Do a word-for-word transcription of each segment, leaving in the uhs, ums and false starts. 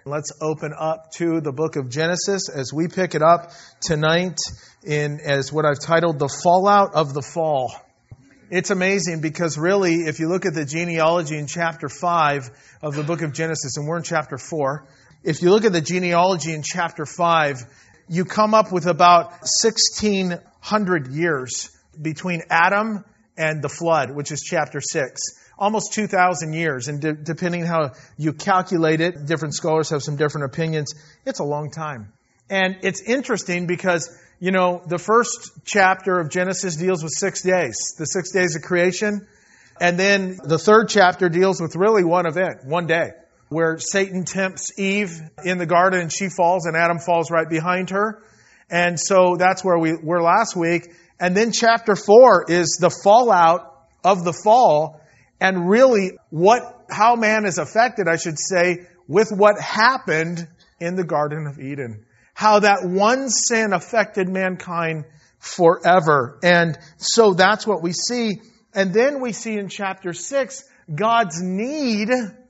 Let's open up to the book of Genesis as we pick it up tonight in as what I've titled The Fallout of the Fall. It's amazing because really, if you look at the genealogy in chapter five of the book of Genesis, and we're in chapter four, if you look at the genealogy in chapter five, you come up with about sixteen hundred years between Adam and the flood, which is chapter six. Almost two thousand years, and de- depending how you calculate it, different scholars have some different opinions. It's a long time. And it's interesting because, you know, the first chapter of Genesis deals with six days, the six days of creation. And then the third chapter deals with really one event, one day, where Satan tempts Eve in the garden and she falls and Adam falls right behind her. And so that's where we were last week. And then chapter four is the fallout of the fall. And really, what how man is affected, I should say, with what happened in the Garden of Eden. How that one sin affected mankind forever. And so that's what we see. And then we see in chapter six, God's need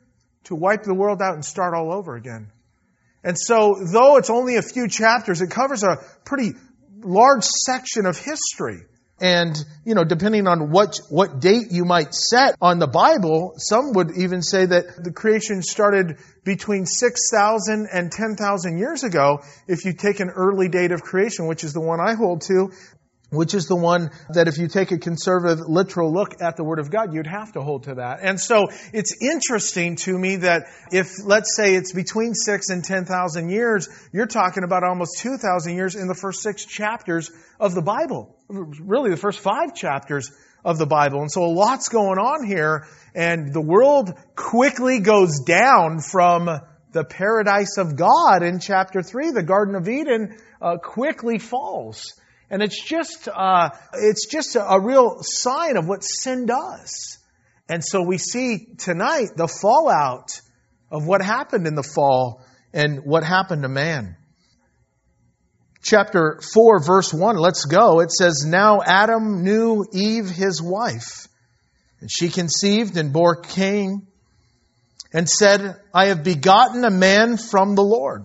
to wipe the world out and start all over again. And so, though it's only a few chapters, it covers a pretty large section of history. And, you know, depending on what what date you might set on the Bible, some would even say that the creation started between six thousand and ten thousand years ago, if you take an early date of creation, which is the one I hold to, which is the one that if you take a conservative, literal look at the Word of God, you'd have to hold to that. And so it's interesting to me that if, let's say, it's between six and ten thousand years, you're talking about almost two thousand years in the first six chapters of the Bible. Really, the first five chapters of the Bible. And so a lot's going on here, and the world quickly goes down from the paradise of God in chapter three. The Garden of Eden uh, quickly falls. And it's just uh, it's just a, a real sign of what sin does. And so we see tonight the fallout of what happened in the fall and what happened to man. Chapter four, verse one, let's go. It says, "Now Adam knew Eve his wife, and she conceived and bore Cain, and said, I have begotten a man from the Lord.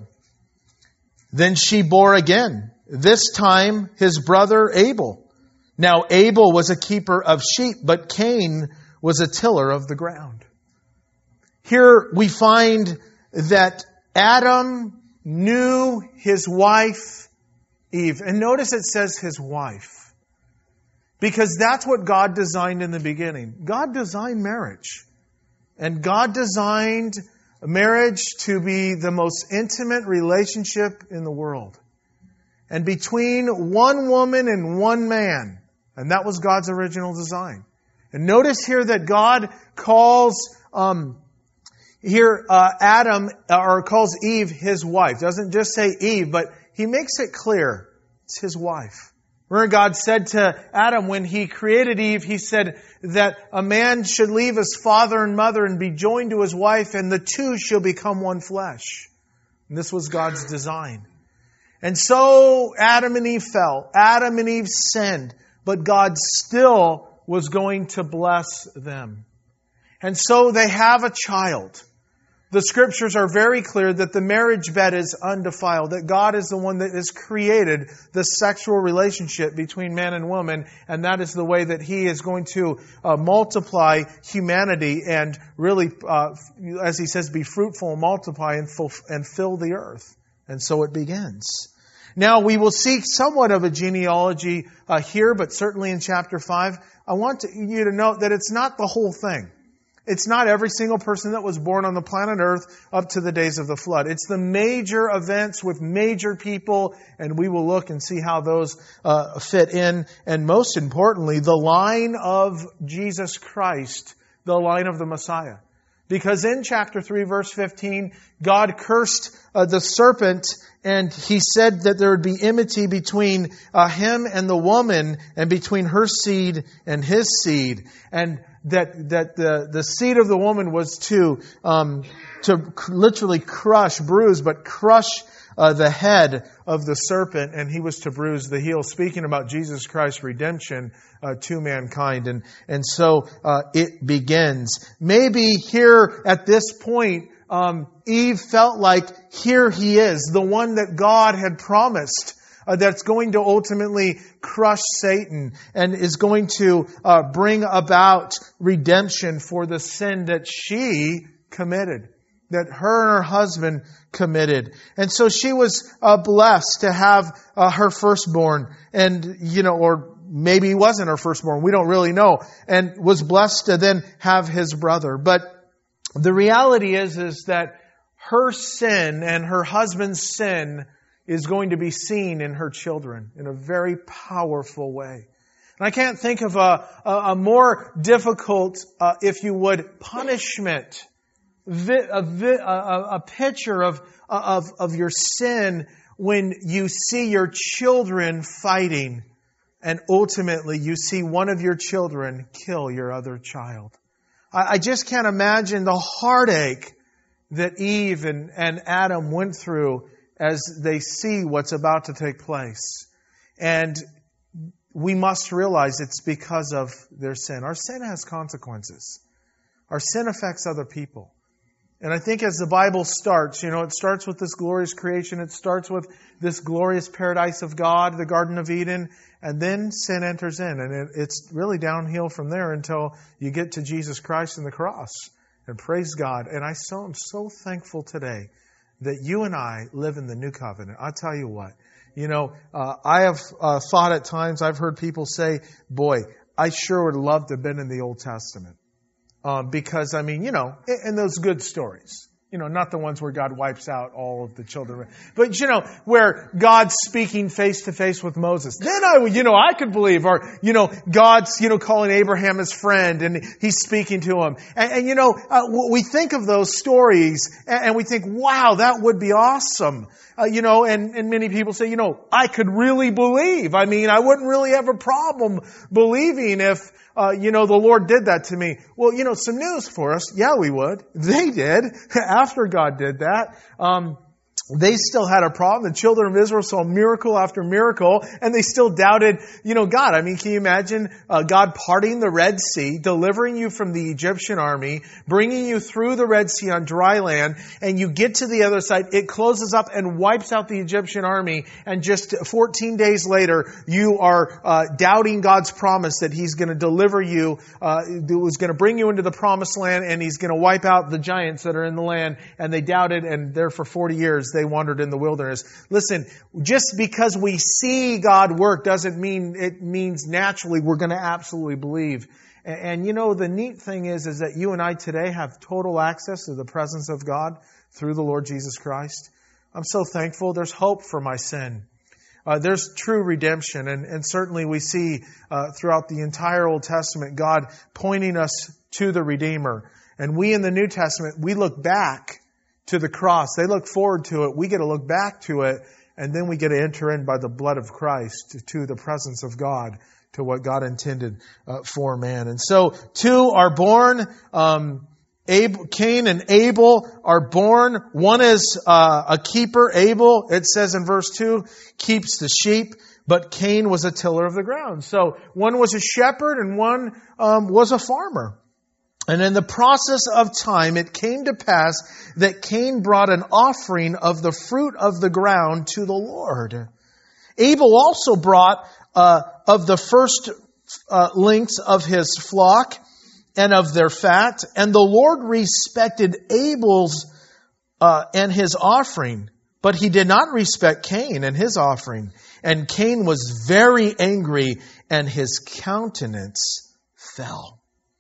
Then she bore again, this time his brother Abel. Now Abel was a keeper of sheep, but Cain was a tiller of the ground." Here we find that Adam knew his wife Eve. And notice it says his wife. Because that's what God designed in the beginning. God designed marriage. And God designed marriage to be the most intimate relationship in the world. And between one woman and one man. And that was God's original design. And notice here that God calls um, here uh, Adam, or calls Eve his wife. Doesn't just say Eve, but He makes it clear. It's his wife. Remember, God said to Adam when He created Eve, He said that a man should leave his father and mother and be joined to his wife, and the two shall become one flesh. And this was God's design. And so Adam and Eve fell. Adam and Eve sinned. But God still was going to bless them. And so they have a child. The Scriptures are very clear that the marriage bed is undefiled, that God is the one that has created the sexual relationship between man and woman, and that is the way that He is going to uh, multiply humanity and really, uh, as He says, be fruitful and multiply and, full, and fill the earth. And so it begins. Now we will see somewhat of a genealogy uh, here, but certainly in chapter five, I want to, you to note that it's not the whole thing. It's not every single person that was born on the planet Earth up to the days of the flood. It's the major events with major people, and we will look and see how those uh, fit in. And most importantly, the line of Jesus Christ, the line of the Messiah. Because in chapter three, verse fifteen, God cursed uh, the serpent, and He said that there would be enmity between uh, him and the woman, and between her seed and his seed. And that that the, the seed of the woman was to um, to literally crush, bruise, but crush uh, the head of the serpent, and he was to bruise the heel, speaking about Jesus Christ's redemption uh, to mankind. And, and so uh, it begins. Maybe here at this point, um, Eve felt like, here he is, the one that God had promised, uh, that's going to ultimately crush Satan and is going to uh, bring about redemption for the sin that she committed, that her and her husband committed. And so she was uh, blessed to have uh, her firstborn, and, you know, or maybe he wasn't her firstborn, we don't really know, and was blessed to then have his brother. But the reality is, is that her sin and her husband's sin is going to be seen in her children in a very powerful way. And I can't think of a, a, a more difficult, uh, if you would, punishment, vi- a, vi- a, a picture of, of, of your sin when you see your children fighting and ultimately you see one of your children kill your other child. I, I just can't imagine the heartache that Eve and, and Adam went through as they see what's about to take place. And we must realize it's because of their sin. Our sin has consequences. Our sin affects other people. And I think as the Bible starts, you know, it starts with this glorious creation. It starts with this glorious paradise of God, the Garden of Eden. And then sin enters in. And it, it's really downhill from there until you get to Jesus Christ and the cross. And praise God. And I so, am so thankful today that you and I live in the new covenant. I'll tell you what. You know, uh, I have uh, thought at times, I've heard people say, boy, I sure would love to have been in the Old Testament. Um, because, I mean, you know, and those good stories. You know, not the ones where God wipes out all of the children. But, you know, where God's speaking face to face with Moses. Then I, you know, I could believe. Or, you know, God's, you know, calling Abraham his friend and he's speaking to him. And, and you know, uh, we think of those stories and, and we think, wow, that would be awesome. Uh, you know, and, and many people say, you know, I could really believe. I mean, I wouldn't really have a problem believing if, Uh, you know, the Lord did that to me. Well, you know, some news for us. Yeah, we would. They did. After God did that, um, they still had a problem. The children of Israel saw miracle after miracle, and they still doubted, you know, God. I mean, can you imagine uh, God parting the Red Sea, delivering you from the Egyptian army, bringing you through the Red Sea on dry land, and you get to the other side, it closes up and wipes out the Egyptian army, and just fourteen days later, you are uh, doubting God's promise that He's going to deliver you, uh, was going to bring you into the promised land, and He's going to wipe out the giants that are in the land, and they doubted, and there for forty years, they wandered in the wilderness. Listen, just because we see God work doesn't mean it means naturally we're going to absolutely believe. And, and you know, the neat thing is, is that you and I today have total access to the presence of God through the Lord Jesus Christ. I'm so thankful. There's hope for my sin. Uh, there's true redemption. And, and certainly we see uh, throughout the entire Old Testament, God pointing us to the Redeemer. And we in the New Testament, we look back to the cross. They look forward to it. We get to look back to it. And then we get to enter in by the blood of Christ to, to the presence of God, to what God intended uh, for man. And so two are born. Um, Abel, Cain and Abel are born. One is uh, a keeper. Abel, it says in verse two, keeps the sheep. But Cain was a tiller of the ground. So one was a shepherd and one um, was a farmer. And in the process of time, it came to pass that Cain brought an offering of the fruit of the ground to the Lord. Abel also brought uh, of the first uh, links of his flock and of their fat. And the Lord respected Abel's uh, and his offering, but He did not respect Cain and his offering. And Cain was very angry, and his countenance fell.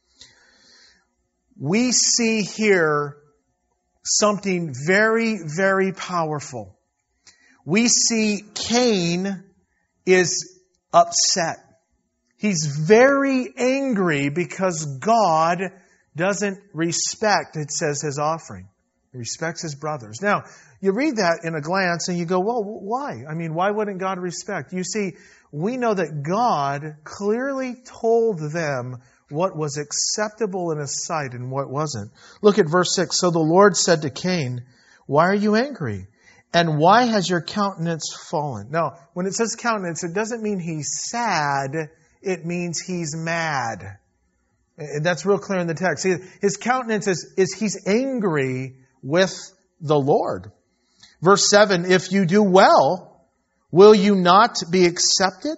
We see here something very, very powerful. We see Cain is upset. He's very angry because God doesn't respect, it says, his offering. He respects his brothers. Now, you read that in a glance and you go, well, why? I mean, why wouldn't God respect? You see, we know that God clearly told them what was acceptable in His sight and what wasn't. Look at verse six. So the Lord said to Cain, why are you angry? And why has your countenance fallen? Now, when it says countenance, it doesn't mean he's sad. It means he's mad. And that's real clear in the text. His countenance is, is he's angry with the Lord. Verse seven, if you do well, will you not be accepted?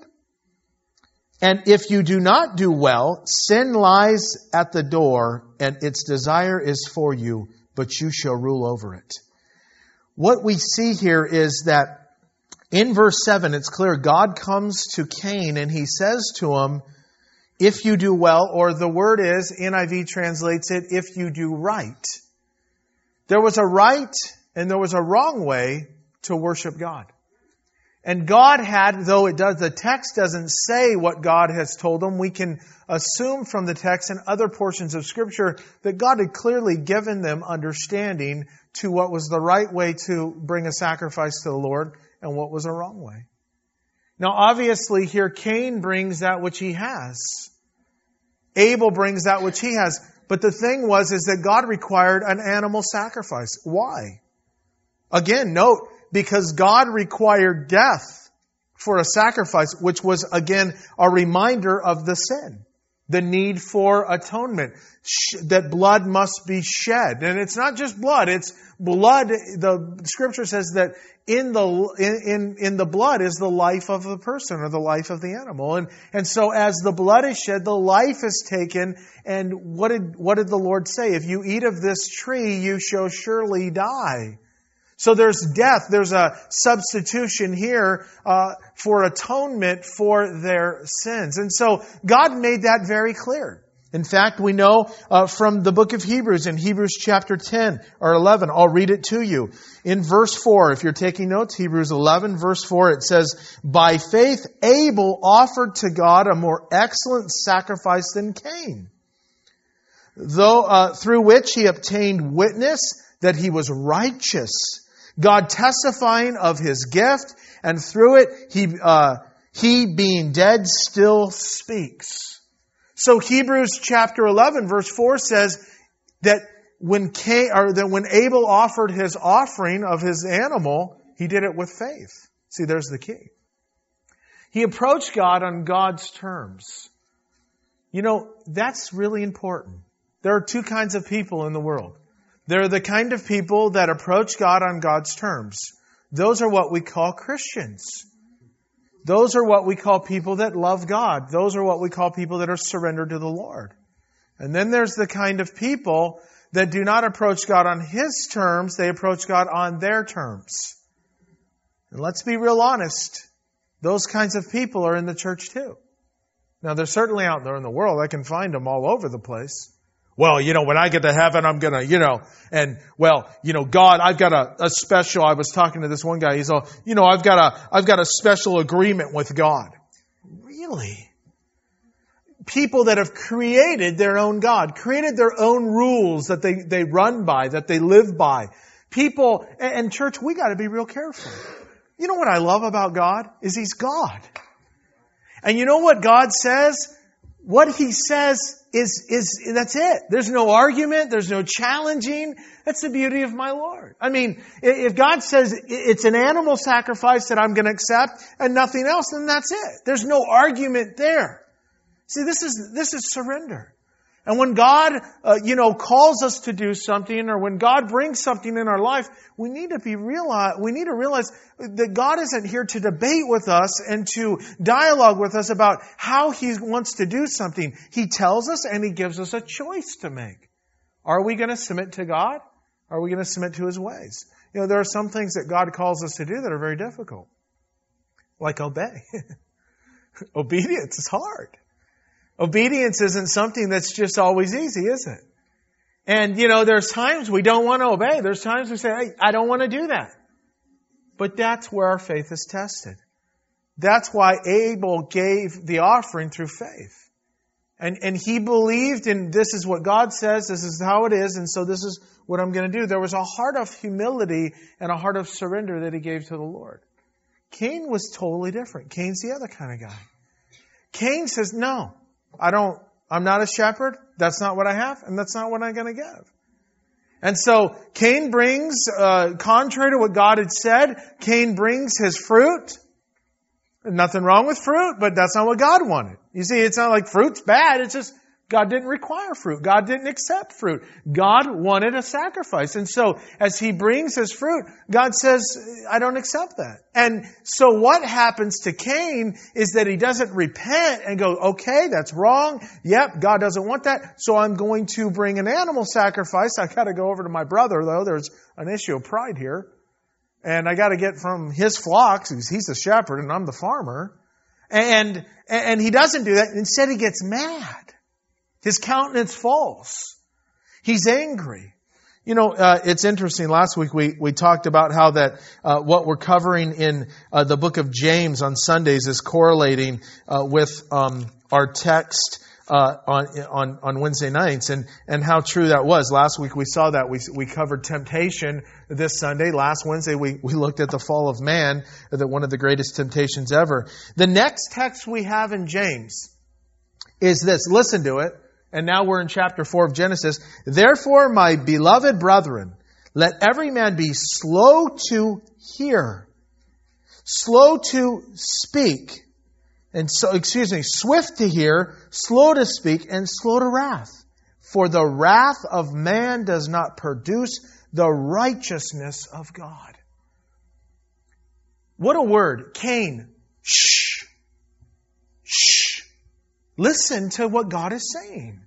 And if you do not do well, sin lies at the door, and its desire is for you, but you shall rule over it. What we see here is that in verse seven, it's clear God comes to Cain and he says to him, if you do well, or the word is, N I V translates it, if you do right. There was a right and there was a wrong way to worship God. And God had, though it does, the text doesn't say what God has told him, we can assume from the text and other portions of Scripture that God had clearly given them understanding to what was the right way to bring a sacrifice to the Lord and what was a wrong way. Now, obviously, here Cain brings that which he has. Abel brings that which he has. But the thing was, is that God required an animal sacrifice. Why? Again, note, because God required death for a sacrifice, which was, again, a reminder of the sin. The need for atonement. That blood must be shed. And it's not just blood, it's blood. The Scripture says that in the in, in, in the blood is the life of the person or the life of the animal. And, and so as the blood is shed, the life is taken. And what did, what did the Lord say? If you eat of this tree, you shall surely die. So there's death. There's a substitution here uh, for atonement for their sins. And so God made that very clear. In fact, we know uh, from the book of Hebrews, in Hebrews chapter ten or eleven, I'll read it to you. In verse four, if you're taking notes, Hebrews eleven, verse four, it says, by faith Abel offered to God a more excellent sacrifice than Cain, though uh, through which he obtained witness that he was righteous, God testifying of his gift, and through it, he, uh, he being dead still speaks. So Hebrews chapter eleven verse four says that when Cain, or that when Abel offered his offering of his animal, he did it with faith. See, there's the key. He approached God on God's terms. You know, that's really important. There are two kinds of people in the world. They're the kind of people that approach God on God's terms. Those are what we call Christians. Those are what we call people that love God. Those are what we call people that are surrendered to the Lord. And then there's the kind of people that do not approach God on His terms. They approach God on their terms. And let's be real honest. Those kinds of people are in the church too. Now, they're certainly out there in the world. I can find them all over the place. Well, you know, when I get to heaven, I'm going to, you know, and, well, you know, God, I've got a, a special, I was talking to this one guy, he's all, you know, I've got a, I've got a special agreement with God. Really? People that have created their own God, created their own rules that they, they run by, that they live by. People, and, and church, we got to be real careful. You know what I love about God? Is He's God. And you know what God says? What He says is, is, that's it. There's no argument. There's no challenging. That's the beauty of my Lord. I mean, if God says it's an animal sacrifice that I'm going to accept and nothing else, then that's it. There's no argument there. See, this is, this is surrender. And when God, uh, you know, calls us to do something, or when God brings something in our life, we need to be realize, we need to realize that God isn't here to debate with us and to dialogue with us about how He wants to do something. He tells us and He gives us a choice to make. Are we going to submit to God? Are we going to submit to His ways? You know, there are some things that God calls us to do that are very difficult. Like obey. Obedience is hard. Obedience isn't something that's just always easy, is it? And, you know, there's times we don't want to obey. There's times we say, hey, I don't want to do that. But that's where our faith is tested. That's why Abel gave the offering through faith. And, and he believed in this is what God says, this is how it is, and so this is what I'm going to do. There was a heart of humility and a heart of surrender that he gave to the Lord. Cain was totally different. Cain's the other kind of guy. Cain says, no. I don't, I'm not a shepherd. That's not what I have, and that's not what I'm going to give. And so Cain brings, uh, contrary to what God had said, Cain brings his fruit. Nothing wrong with fruit, but that's not what God wanted. You see, it's not like fruit's bad. It's just God didn't require fruit. God didn't accept fruit. God wanted a sacrifice. And so as he brings his fruit, God says, I don't accept that. And so what happens to Cain is that he doesn't repent and go, okay, that's wrong. Yep, God doesn't want that. So I'm going to bring an animal sacrifice. I got to go over to my brother, though. There's an issue of pride here. And I got to get from his flocks, because he's the shepherd and I'm the farmer. And, and he doesn't do that. Instead, he gets mad. His countenance falls. He's angry. You know, uh, it's interesting. Last week we, we talked about how that uh, what we're covering in uh, the book of James on Sundays is correlating uh, with um, our text uh, on on on Wednesday nights, and and how true that was. Last week we saw that we we covered temptation. This Sunday, last Wednesday, we we looked at the fall of man, that one of the greatest temptations ever. The next text we have in James is this. Listen to it. And now we're in chapter four of Genesis. Therefore, my beloved brethren, let every man be slow to hear, slow to speak, and so, excuse me, swift to hear, slow to speak, and slow to wrath. For the wrath of man does not produce the righteousness of God. What a word. Cain. Shh. Shh. Listen to what God is saying.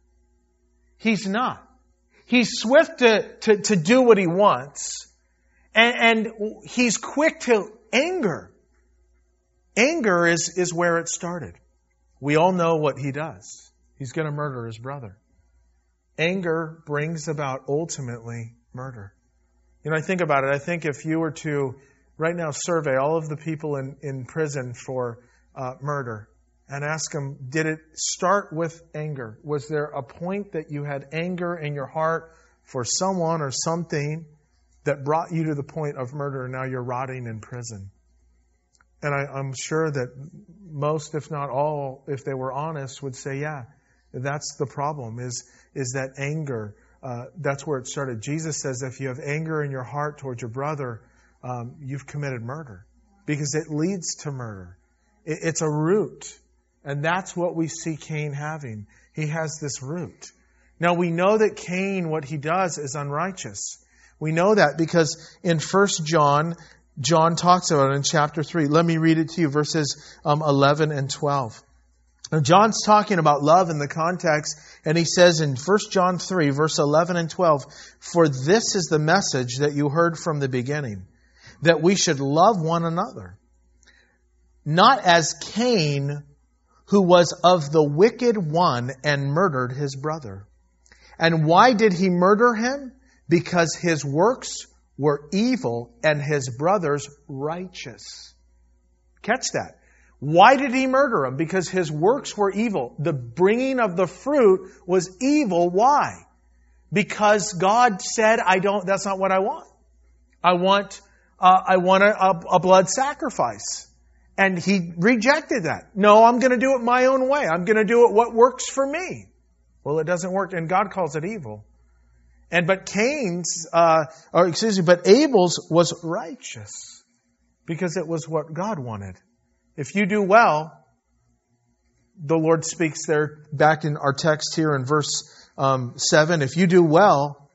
He's not. He's swift to, to, to do what he wants. And, and he's quick to anger. Anger is, is where it started. We all know what he does. He's going to murder his brother. Anger brings about ultimately murder. You know, I think about it. I think if you were to right now survey all of the people in, in prison for uh, murder, and ask them, did it start with anger? Was there a point that you had anger in your heart for someone or something that brought you to the point of murder, and now you're rotting in prison? And I, I'm sure that most, if not all, if they were honest, would say, yeah, that's the problem, is, is that anger. Uh, that's where it started. Jesus says if you have anger in your heart towards your brother, um, you've committed murder, because it leads to murder. It, it's a root. And that's what we see Cain having. He has this root. Now we know that Cain, what he does is unrighteous. We know that because in First John, John talks about it in chapter three. Let me read it to you, verses um, eleven and twelve. Now John's talking about love in the context, and he says in First John three, verse eleven and twelve, for this is the message that you heard from the beginning, that we should love one another. Not as Cain, who was of the wicked one and murdered his brother. And why did he murder him? Because his works were evil and his brother's righteous. Catch that. Why did he murder him? Because his works were evil. The bringing of the fruit was evil. Why? Because God said, I don't, that's not what I want. I want, uh, I want a, a blood sacrifice. And he rejected that. No, I'm going to do it my own way. I'm going to do it what works for me. Well, it doesn't work, and God calls it evil. And but Cain's, uh, or excuse me, but Abel's was righteous because it was what God wanted. If you do well, the Lord speaks there back in our text here in verse um, seven. If you do well,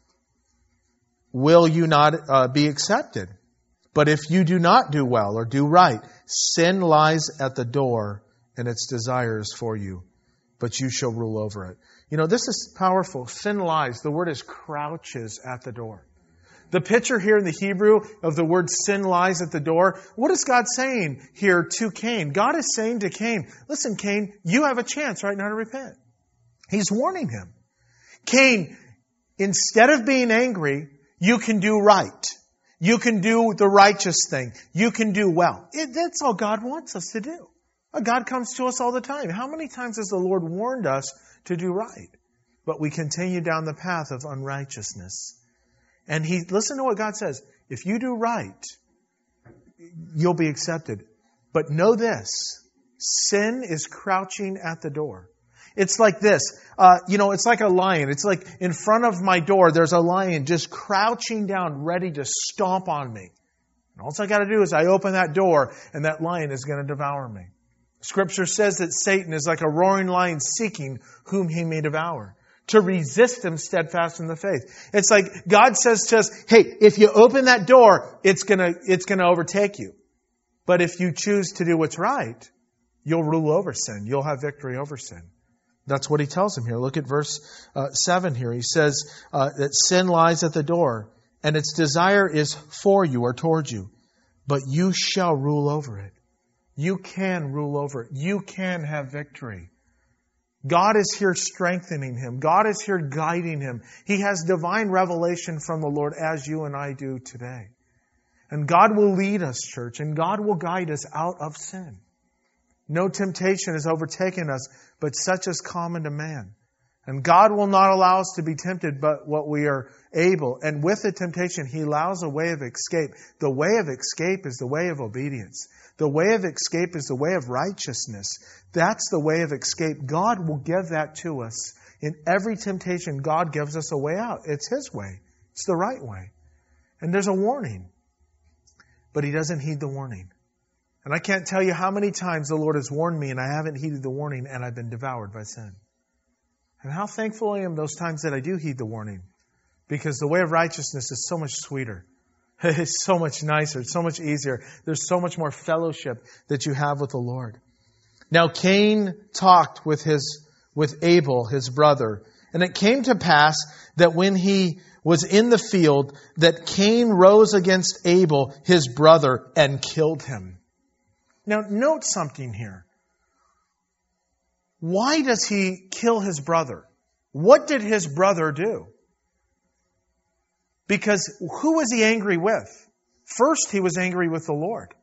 will you not uh, be accepted? But if you do not do well or do right, sin lies at the door and its desires for you, but you shall rule over it. You know, this is powerful. Sin lies. The word is crouches at the door. The picture here in the Hebrew of the word sin lies at the door, what is God saying here to Cain? God is saying to Cain, listen, Cain, you have a chance right now to repent. He's warning him. Cain, instead of being angry, you can do right. You can do the righteous thing. You can do well. It, that's all God wants us to do. God comes to us all the time. How many times has the Lord warned us to do right? But we continue down the path of unrighteousness. And he, listen to what God says. If you do right, you'll be accepted. But know this, sin is crouching at the door. It's like this, uh, you know, it's like a lion. It's like in front of my door, there's a lion just crouching down, ready to stomp on me. And all I got to do is I open that door, and that lion is going to devour me. Scripture says that Satan is like a roaring lion seeking whom he may devour. To resist him steadfast in the faith. It's like God says to us, hey, if you open that door, it's gonna, it's gonna overtake you. But if you choose to do what's right, you'll rule over sin. You'll have victory over sin. That's what he tells him here. Look at verse uh, seven here. He says uh, that sin lies at the door, and its desire is for you or towards you, but you shall rule over it. You can rule over it. You can have victory. God is here strengthening him. God is here guiding him. He has divine revelation from the Lord as you and I do today. And God will lead us, church, and God will guide us out of sin. No temptation has overtaken us, but such is common to man. And God will not allow us to be tempted, but what we are able. And with the temptation, He allows a way of escape. The way of escape is the way of obedience. The way of escape is the way of righteousness. That's the way of escape. God will give that to us. In every temptation, God gives us a way out. It's His way. It's the right way. And there's a warning. But He doesn't heed the warning. And I can't tell you how many times the Lord has warned me and I haven't heeded the warning and I've been devoured by sin. And how thankful I am those times that I do heed the warning. Because the way of righteousness is so much sweeter. It's so much nicer. It's so much easier. There's so much more fellowship that you have with the Lord. Now Cain talked with his, with Abel, his brother. And it came to pass that when he was in the field, that Cain rose against Abel, his brother, and killed him. Now note something here. Why does he kill his brother? What did his brother do? Because who was he angry with? First, he was angry with the Lord.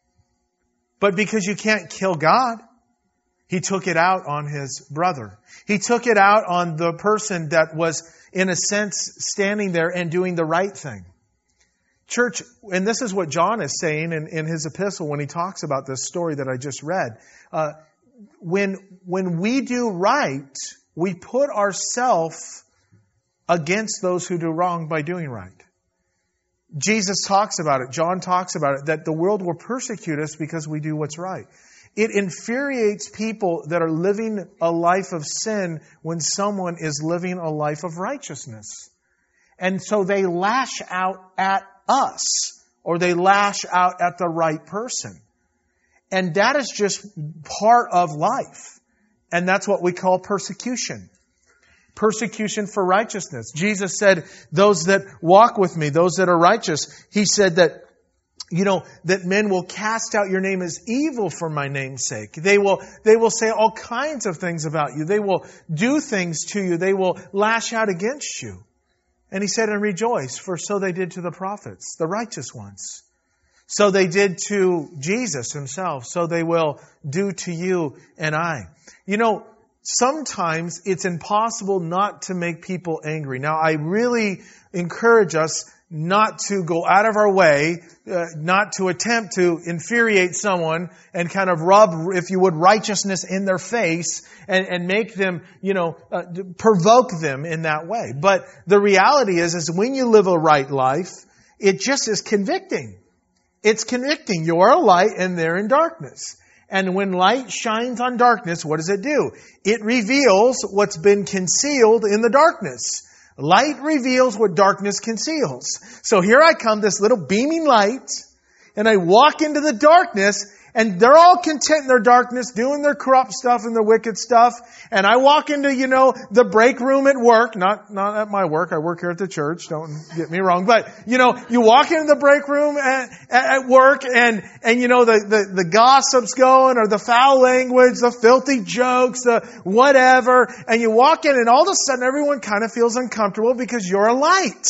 But because you can't kill God, he took it out on his brother. He took it out on the person that was, in a sense, standing there and doing the right thing. Church, and this is what John is saying in, in his epistle when he talks about this story that I just read. Uh, when, when we do right, we put ourselves against those who do wrong by doing right. Jesus talks about it. John talks about it, that the world will persecute us because we do what's right. It infuriates people that are living a life of sin when someone is living a life of righteousness. And so they lash out at us, or they lash out at the right person. And that is just part of life. And that's what we call persecution. Persecution for righteousness. Jesus said, those that walk with me, those that are righteous, He said that, you know, that men will cast out your name as evil for my name's sake. They will, they will say all kinds of things about you. They will do things to you. They will lash out against you. And He said, and rejoice, for so they did to the prophets, the righteous ones. So they did to Jesus Himself. So they will do to you and I. You know, sometimes it's impossible not to make people angry. Now, I really encourage us not to go out of our way, uh, not to attempt to infuriate someone and kind of rub, if you would, righteousness in their face and, and make them, you know, uh, provoke them in that way. But the reality is, is when you live a right life, it just is convicting. It's convicting. You are a light and they're in darkness. And when light shines on darkness, what does it do? It reveals what's been concealed in the darkness. Light reveals what darkness conceals. So here I come, this little beaming light, and I walk into the darkness, and they're all content in their darkness, doing their corrupt stuff and their wicked stuff. And I walk into, you know, the break room at work. Not, not at my work. I work here at the church. Don't get me wrong. But, you know, you walk into the break room at, at work and, and, you know, the, the, the gossip's going, or the foul language, the filthy jokes, the whatever. And you walk in and all of a sudden everyone kind of feels uncomfortable because you're a light.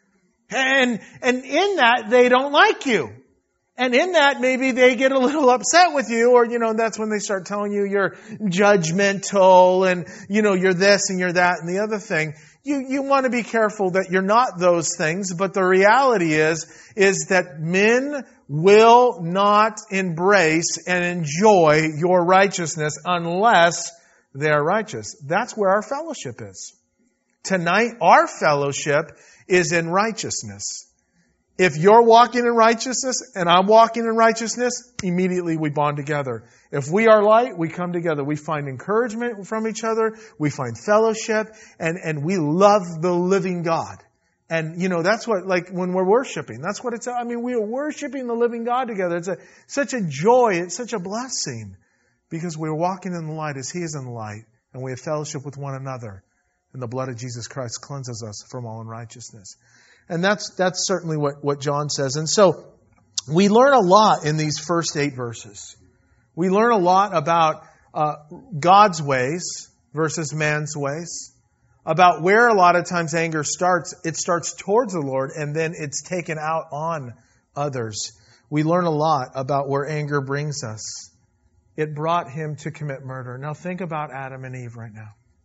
And, and in that, they don't like you. And in that, maybe they get a little upset with you, or, you know, that's when they start telling you you're judgmental and, you know, you're this and you're that and the other thing. You, you want to be careful that you're not those things, but the reality is, is that men will not embrace and enjoy your righteousness unless they are righteous. That's where our fellowship is. Tonight, our fellowship is in righteousness. If you're walking in righteousness and I'm walking in righteousness, immediately we bond together. If we are light, we come together. We find encouragement from each other. We find fellowship, and, and we love the living God. And, you know, that's what, like, when we're worshiping, that's what it's, I mean, we are worshiping the living God together. It's a, such a joy. It's such a blessing because we're walking in the light as He is in the light, and we have fellowship with one another. And the blood of Jesus Christ cleanses us from all unrighteousness. And that's, that's certainly what, what John says. And so we learn a lot in these first eight verses. We learn a lot about uh, God's ways versus man's ways. About where a lot of times anger starts. It starts towards the Lord and then it's taken out on others. We learn a lot about where anger brings us. It brought him to commit murder. Now think about Adam and Eve right now.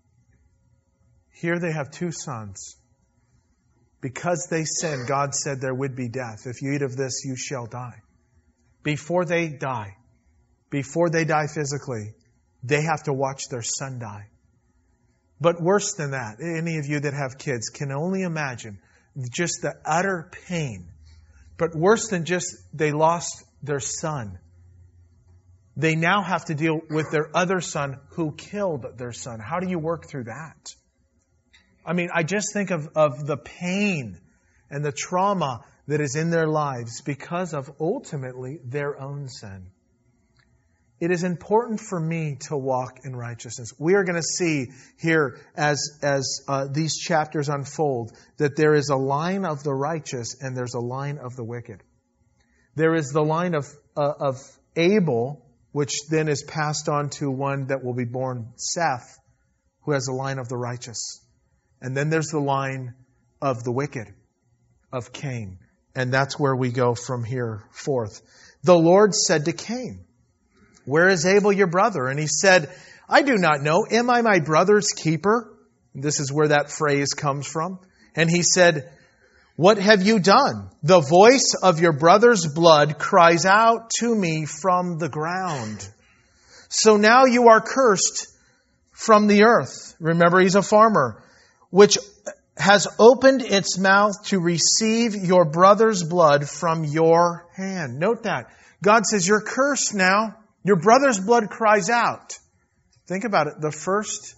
Here they have two sons. Because they sinned, God said there would be death. If you eat of this, you shall die. Before they die, before they die physically, they have to watch their son die. But worse than that, any of you that have kids can only imagine just the utter pain. But worse than just they lost their son, they now have to deal with their other son who killed their son. How do you work through that? I mean, I just think of, of the pain and the trauma that is in their lives because of ultimately their own sin. It is important for me to walk in righteousness. We are going to see here as, as uh, these chapters unfold that there is a line of the righteous and there's a line of the wicked. There is the line of, uh, of Abel, which then is passed on to one that will be born, Seth, who has a line of the righteous. And then there's the line of the wicked, of Cain. And that's where we go from here forth. The Lord said to Cain, "Where is Abel your brother?" And he said, "I do not know. Am I my brother's keeper?" This is where that phrase comes from. And he said, "What have you done? The voice of your brother's blood cries out to me from the ground. So now you are cursed from the earth." Remember, he's a farmer. "Which has opened its mouth to receive your brother's blood from your hand." Note that. God says, you're cursed now. Your brother's blood cries out. Think about it. The first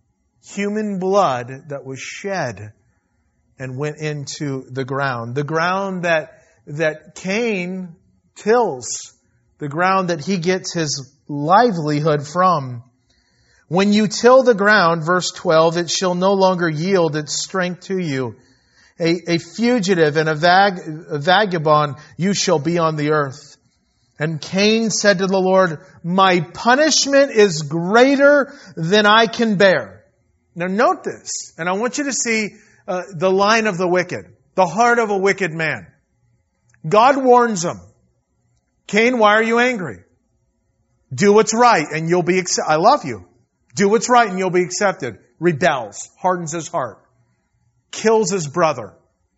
human blood that was shed and went into the ground. The ground that, that Cain tills. The ground that he gets his livelihood from. "When you till the ground," verse twelve, "it shall no longer yield its strength to you. A, a fugitive and a, vag, a vagabond you shall be on the earth." And Cain said to the Lord, "My punishment is greater than I can bear." Now note this, and I want you to see uh, the line of the wicked, the heart of a wicked man. God warns him, "Cain, why are you angry? Do what's right and you'll be accepted. I love you. Do what's right and you'll be accepted." Rebels, hardens his heart, kills his brother.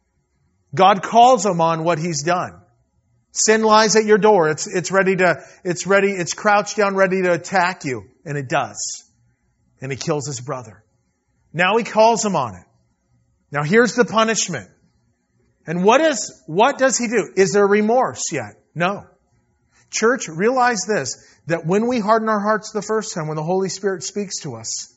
God calls him on what he's done. Sin lies at your door. It's, it's ready to, it's ready, it's crouched down ready to attack you. And it does. And he kills his brother. Now he calls him on it. Now here's the punishment. And what is, what does he do? Is there remorse yet? No. Church, realize this, that when we harden our hearts the first time, when the Holy Spirit speaks to us,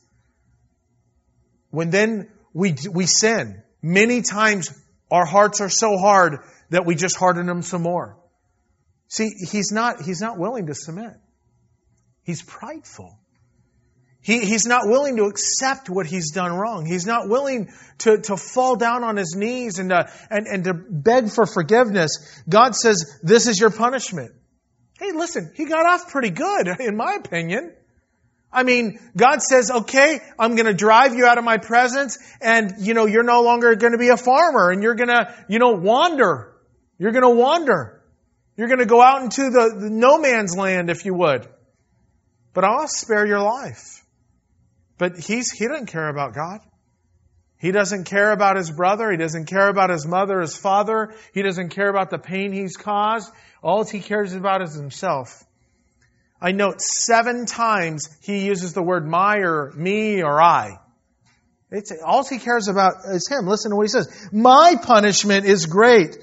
when then we, we sin, many times our hearts are so hard that we just harden them some more. See, he's not, he's not willing to submit. He's prideful. He, he's not willing to accept what he's done wrong. He's not willing to, to fall down on his knees and, to, and, and to beg for forgiveness. God says, this is your punishment. Hey, listen, he got off pretty good, in my opinion. I mean, God says, okay, I'm going to drive you out of my presence, and, you know, you're no longer going to be a farmer, and you're going to, you know, wander. You're going to wander. You're going to go out into the, the no man's land, if you would. But I'll spare your life. But he's, he doesn't care about God. He doesn't care about his brother. He doesn't care about his mother, his father. He doesn't care about the pain he's caused. All he cares about is himself. I note seven times he uses the word my or me or I. It's, all he cares about is him. Listen to what he says. "My punishment is great.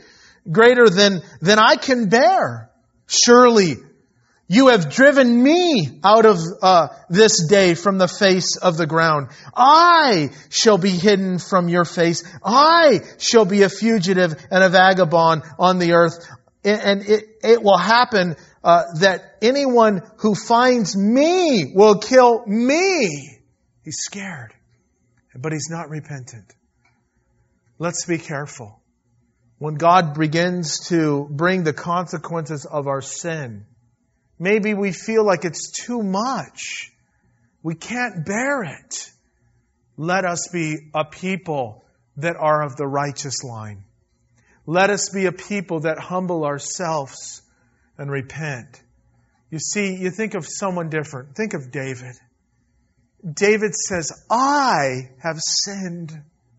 greater than, than I can bear. Surely you have driven me out of uh, this day from the face of the ground. I shall be hidden from your face. I shall be a fugitive and a vagabond on the earth. And it, it will happen uh, that anyone who finds me will kill me. He's scared, but he's not repentant. Let's be careful. When God begins to bring the consequences of our sin, maybe we feel like it's too much. We can't bear it. Let us be a people that are of the righteous line. Let us be a people that humble ourselves and repent. You see, you think of someone different. Think of David. David says, I have sinned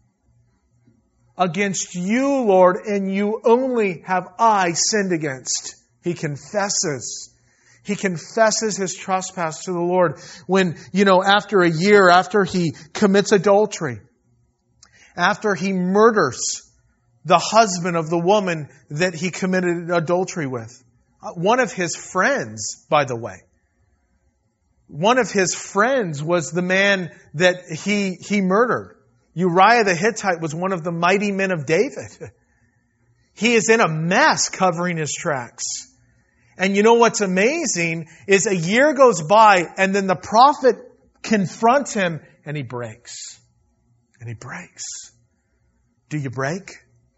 against you, Lord, and you only have I sinned against. He confesses. He confesses his trespass to the Lord when, you know, after a year, after he commits adultery, after he murders the husband of the woman that he committed adultery with. One of his friends, by the way, one of his friends was the man that he, he murdered. Uriah the Hittite was one of the mighty men of David. He is in a mess covering his tracks. And you know what's amazing is a year goes by and then the prophet confronts him and he breaks. And he breaks. Do you break?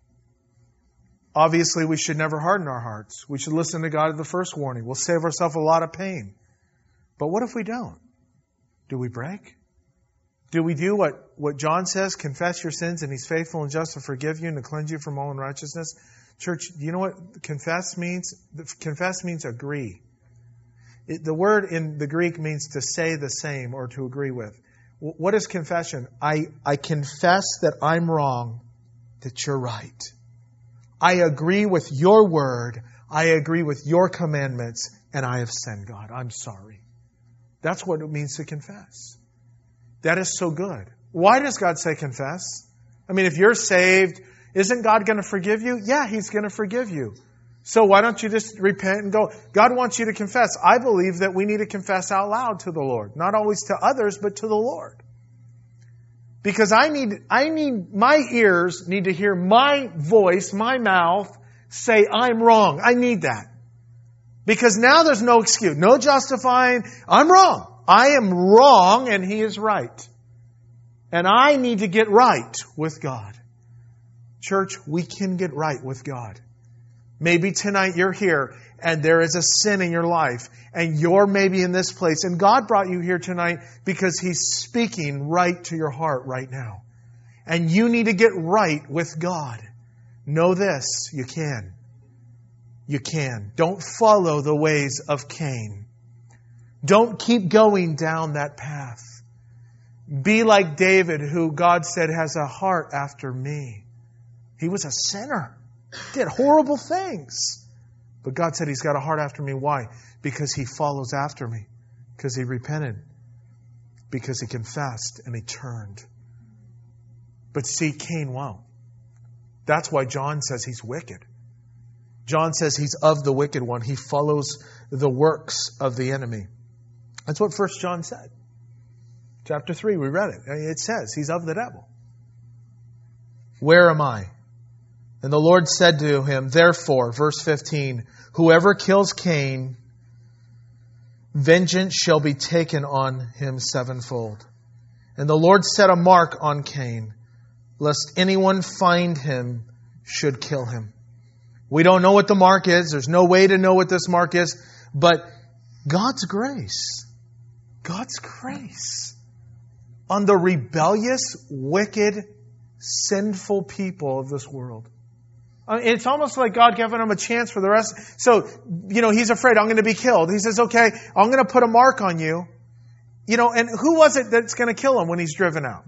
Obviously, we should never harden our hearts. We should listen to God at the first warning. We'll save ourselves a lot of pain. But what if we don't? Do we break? Do we do what, what John says? Confess your sins and He's faithful and just to forgive you and to cleanse you from all unrighteousness. Church, do you know what confess means? Confess means agree. It, the word in the Greek means to say the same or to agree with. What is confession? I, I confess that I'm wrong, that you're right. I agree with your word. I agree with your commandments, and I have sinned, God. I'm sorry. That's what it means to confess. That is so good. Why does God say confess? I mean, if you're saved, isn't God going to forgive you? Yeah, He's going to forgive you. So why don't you just repent and go? God wants you to confess. I believe that we need to confess out loud to the Lord. Not always to others, but to the Lord. Because I need, I need, my ears need to hear my voice, my mouth say, I'm wrong. I need that. Because now there's no excuse, no justifying. I'm wrong. I am wrong and He is right. And I need to get right with God. Church, we can get right with God. Maybe tonight you're here and there is a sin in your life and you're maybe in this place and God brought you here tonight because He's speaking right to your heart right now. And you need to get right with God. Know this, you can. You can. Don't follow the ways of Cain. Don't keep going down that path. Be like David, who God said has a heart after me. He was a sinner. Did horrible things. But God said He's got a heart after me. Why? Because he follows after me. Because he repented. Because he confessed and he turned. But see, Cain won't. That's why John says he's wicked. John says he's of the wicked one. He follows the works of the enemy. That's what First John said. Chapter three, we read it. It says he's of the devil. Where am I? And the Lord said to him, therefore, verse fifteen, whoever kills Cain, vengeance shall be taken on him sevenfold. And the Lord set a mark on Cain, lest anyone find him should kill him. We don't know what the mark is. There's no way to know what this mark is. But God's grace, God's grace on the rebellious, wicked, sinful people of this world. It's almost like God giving him a chance for the rest. So, you know, he's afraid, I'm going to be killed. He says, okay, I'm going to put a mark on you. You know, and who was it that's going to kill him when he's driven out?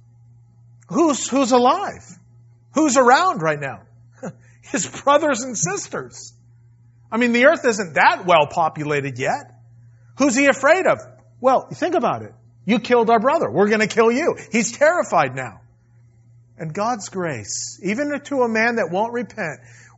Who's, who's alive? Who's around right now? His brothers and sisters. I mean, the earth isn't that well populated yet. Who's he afraid of? Well, think about it. You killed our brother. We're going to kill you. He's terrified now. And God's grace, even to a man that won't repent,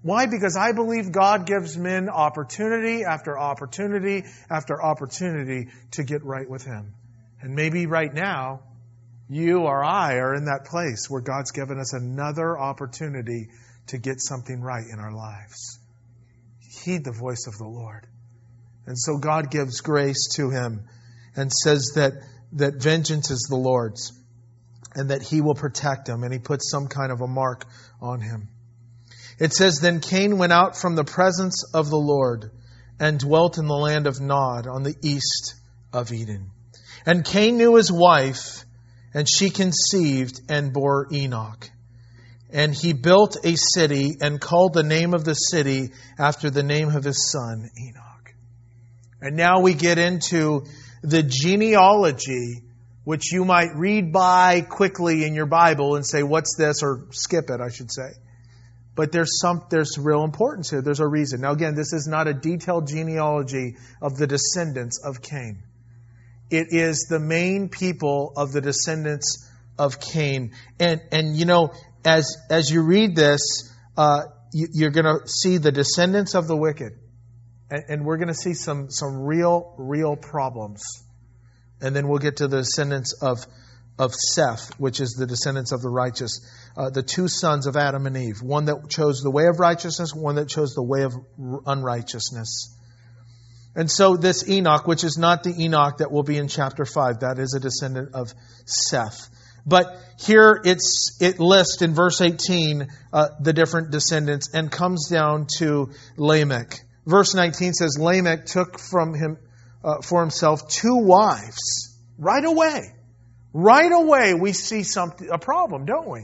Why? Because I believe God gives men opportunity after opportunity after opportunity to get right with Him. And maybe right now, you or I are in that place where God's given us another opportunity to get something right in our lives. Heed the voice of the Lord. And so God gives grace to him and says that, that vengeance is the Lord's and that He will protect him. And He puts some kind of a mark on him. It says, then Cain went out from the presence of the Lord and dwelt in the land of Nod on the east of Eden. And Cain knew his wife, and she conceived and bore Enoch. And he built a city and called the name of the city after the name of his son, Enoch. And now we get into the genealogy, which you might read by quickly in your Bible and say, what's this? Or skip it, I should say. But there's some, there's real importance here. There's a reason. Now again, this is not a detailed genealogy of the descendants of Cain. It is the main people of the descendants of Cain. And, and you know, as, as you read this, uh, you, you're going to see the descendants of the wicked. And, and we're going to see some, some real, real problems. And then we'll get to the descendants of, of Seth, which is the descendants of the righteous. Uh, the two sons of Adam and Eve. One that chose the way of righteousness, one that chose the way of unrighteousness. And so this Enoch, which is not the Enoch that will be in chapter five, that is a descendant of Seth. But here it's it lists in verse eighteen uh, the different descendants and comes down to Lamech. Verse nineteen says, Lamech took from him uh, for himself two wives. Right away. Right away we see something, a problem, don't we?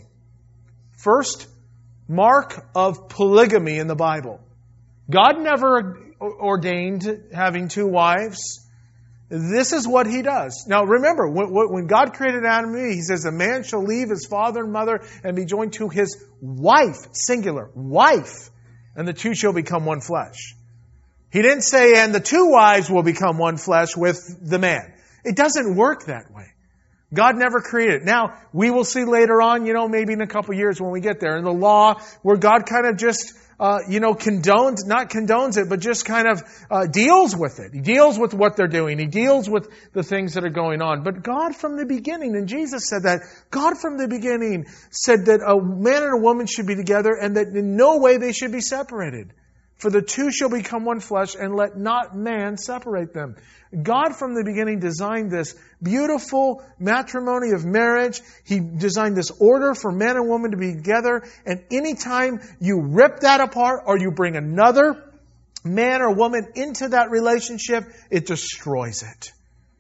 First mark of polygamy in the Bible. God never ordained having two wives. This is what He does. Now remember, when God created Adam and Eve, He says, a man shall leave his father and mother and be joined to his wife, singular, wife, and the two shall become one flesh. He didn't say, and the two wives will become one flesh with the man. It doesn't work that way. God never created it. Now, we will see later on, you know, maybe in a couple years when we get there, in the law, where God kind of just, uh, you know, condones, not condones it, but just kind of uh, deals with it. He deals with what they're doing. He deals with the things that are going on. But God from the beginning, and Jesus said that, God from the beginning said that a man and a woman should be together and that in no way they should be separated. For the two shall become one flesh, and let not man separate them. God from the beginning designed this beautiful matrimony of marriage. He designed this order for man and woman to be together. And anytime you rip that apart or you bring another man or woman into that relationship, it destroys it.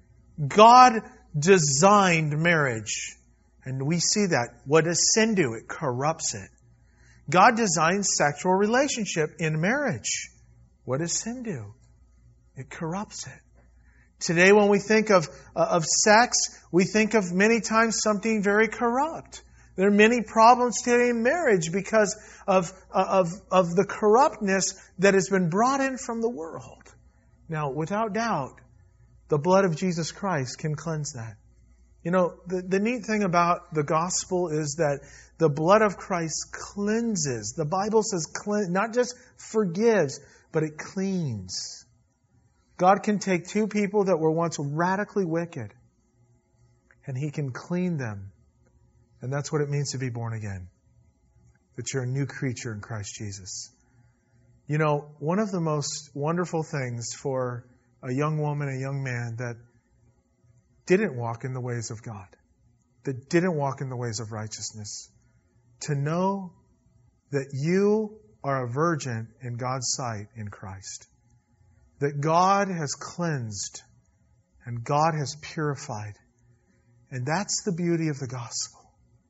God designed marriage. And we see that. What does sin do? It corrupts it. God designed sexual relationship in marriage. What does sin do? It corrupts it. Today when we think of, uh, of sex, we think of many times something very corrupt. There are many problems today in marriage because of, uh, of, of the corruptness that has been brought in from the world. Now, without doubt, the blood of Jesus Christ can cleanse that. You know, the, the neat thing about the gospel is that the blood of Christ cleanses. The Bible says clean, not just forgives, but it cleans. God can take two people that were once radically wicked and He can clean them. And that's what it means to be born again. That you're a new creature in Christ Jesus. You know, one of the most wonderful things for a young woman, a young man that didn't walk in the ways of God, that didn't walk in the ways of righteousness, to know that you are a virgin in God's sight in Christ. That God has cleansed and God has purified. And that's the beauty of the gospel.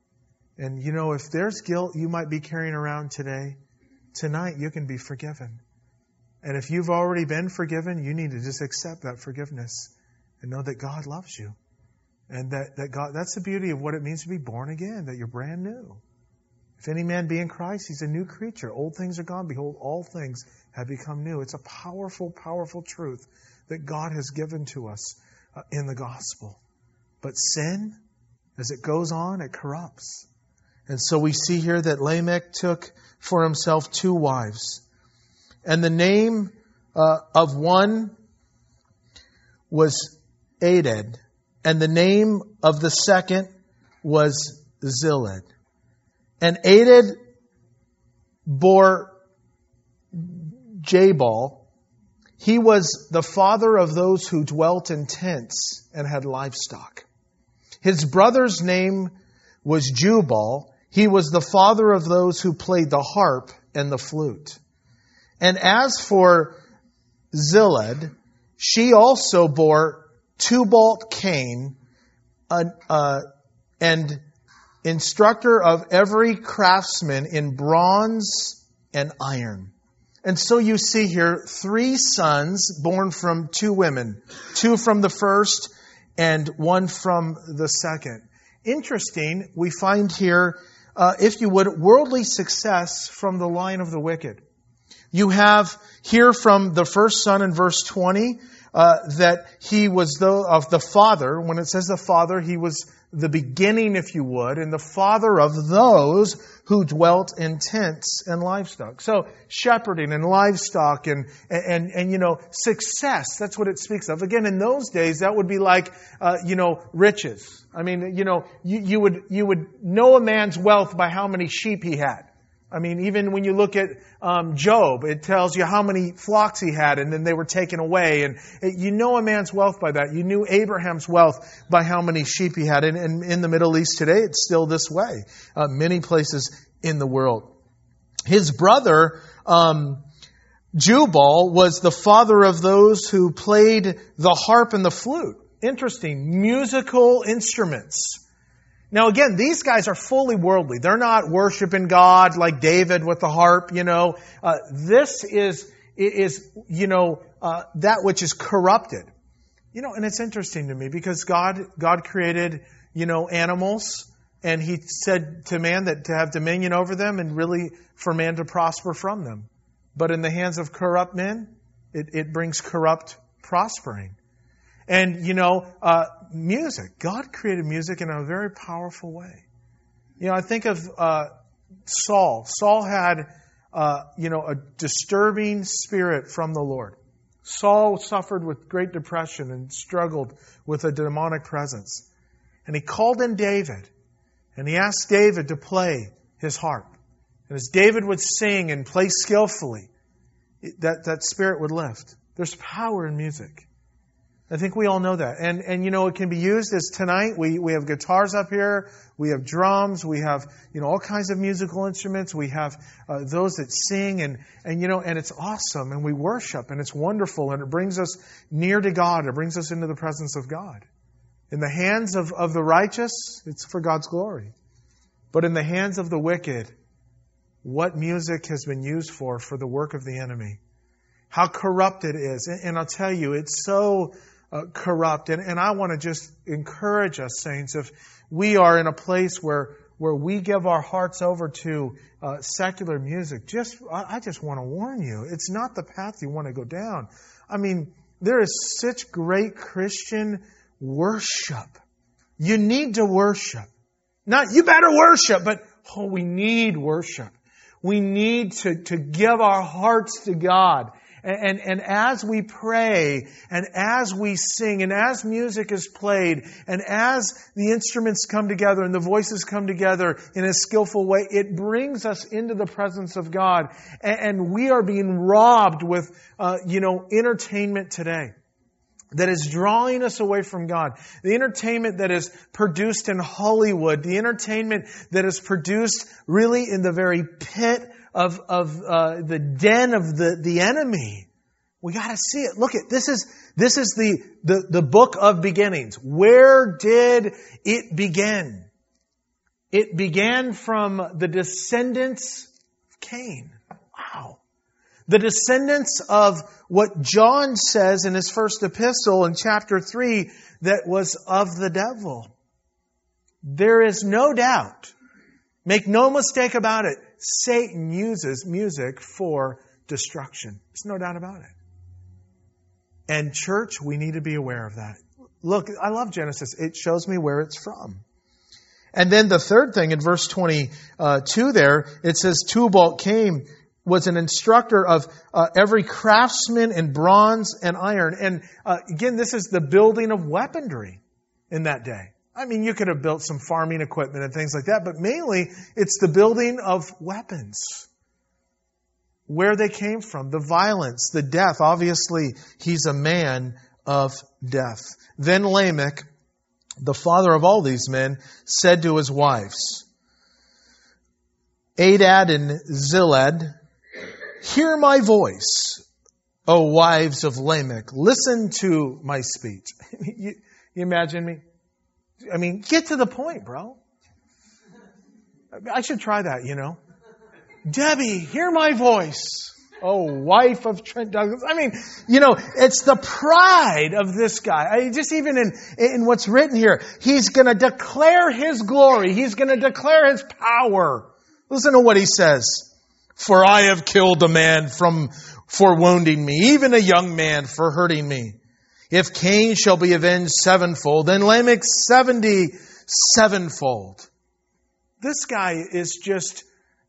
And you know, if there's guilt you might be carrying around today, tonight you can be forgiven. And if you've already been forgiven, you need to just accept that forgiveness and know that God loves you. And that, that God, that's the beauty of what it means to be born again, that you're brand new. If any man be in Christ, he's a new creature. Old things are gone. Behold, all things have become new. It's a powerful, powerful truth that God has given to us uh, in the gospel. But sin, as it goes on, it corrupts. And so we see here that Lamech took for himself two wives. And the name uh, of one was Adad, and the name of the second was Zilad. And Adad bore Jabal. He was the father of those who dwelt in tents and had livestock. His brother's name was Jubal. He was the father of those who played the harp and the flute. And as for Zilad, she also bore Tubal-Cain, uh, uh, and instructor of every craftsman in bronze and iron. And so you see here three sons born from two women, two from the first and one from the second. Interesting, we find here, uh, if you would, worldly success from the line of the wicked. You have here from the first son in verse twenty uh, that he was the, of the father. When it says the father, he was the beginning, if you would, and the father of those who dwelt in tents and livestock. So shepherding and livestock and, and, and, you know, success, that's what it speaks of. Again, in those days, that would be like, uh, you know, riches. I mean, you know, you, you would, you would know a man's wealth by how many sheep he had. I mean, even when you look at um, Job, it tells you how many flocks he had, and then they were taken away. And it, you know a man's wealth by that. You knew Abraham's wealth by how many sheep he had. And, and in the Middle East today, it's still this way. Uh, many places in the world. His brother, um, Jubal, was the father of those who played the harp and the flute. Interesting. Musical instruments. Now again, these guys are fully worldly. They're not worshiping God like David with the harp, you know. Uh, this is, is, you know, uh, that which is corrupted. You know, and it's interesting to me because God, God created, you know, animals, and He said to man that to have dominion over them and really for man to prosper from them. But in the hands of corrupt men, it, it brings corrupt prospering. And, you know, uh, music. God created music in a very powerful way. You know, I think of uh, Saul. Saul had, uh, you know, a disturbing spirit from the Lord. Saul suffered with great depression and struggled with a demonic presence. And he called in David. And he asked David to play his harp. And as David would sing and play skillfully, that, that spirit would lift. There's power in music. I think we all know that. And, and you know, it can be used as tonight. We, we have guitars up here. We have drums. We have, you know, all kinds of musical instruments. We have uh, those that sing and, and, you know, and it's awesome. And we worship and it's wonderful. And it brings us near to God. It brings us into the presence of God. In the hands of, of the righteous, it's for God's glory. But in the hands of the wicked, what music has been used for, for the work of the enemy. How corrupt it is. And, and I'll tell you, it's so Uh, corrupt. And, and I want to just encourage us, saints, if we are in a place where where we give our hearts over to uh, secular music, just I, I just want to warn you, it's not the path you want to go down. I mean, there is such great Christian worship. You need to worship. Not, you better worship, but oh, we need worship. We need to, to give our hearts to God. And, and, and as we pray, and as we sing, and as music is played, and as the instruments come together and the voices come together in a skillful way, it brings us into the presence of God. And, and we are being robbed with, uh, you know, entertainment today that is drawing us away from God. The entertainment that is produced in Hollywood, the entertainment that is produced really in the very pit of, of uh, the den of the, the enemy. We got to see it. Look at this is this is the, the the book of beginnings. Where did it begin? It began from the descendants of Cain. Wow. The descendants of what John says in his first epistle in chapter three that was of the devil. There is no doubt, make no mistake about it, Satan uses music for destruction. There's no doubt about it. And church, we need to be aware of that. Look, I love Genesis. It shows me where it's from. And then the third thing in verse twenty-two there, it says Tubal-Cain was an instructor of uh, every craftsman in bronze and iron. And uh, again, this is the building of weaponry in that day. I mean, you could have built some farming equipment and things like that, but mainly it's the building of weapons. Where they came from, the violence, the death. Obviously, he's a man of death. Then Lamech, the father of all these men, said to his wives, Adad and Zilad, hear my voice, O wives of Lamech. Listen to my speech. you, you imagine me? I mean, get to the point, bro. I should try that, you know. Debbie, hear my voice. Oh, wife of Trent Douglas. I mean, you know, it's the pride of this guy. I, just even in, in what's written here, he's going to declare his glory. He's going to declare his power. Listen to what he says. For I have killed a man from, for wounding me, even a young man for hurting me. If Cain shall be avenged sevenfold, then Lamech seventy sevenfold. This guy is just...